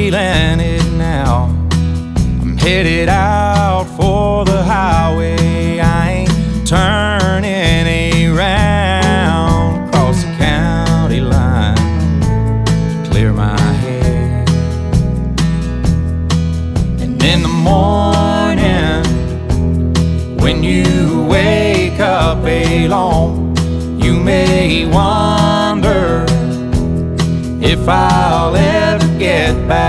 feeling it now. I'm headed out for the highway. I ain't turning around across the county line to clear my head. And in the morning, when you wake up alone, you may wonder if I'll ever get back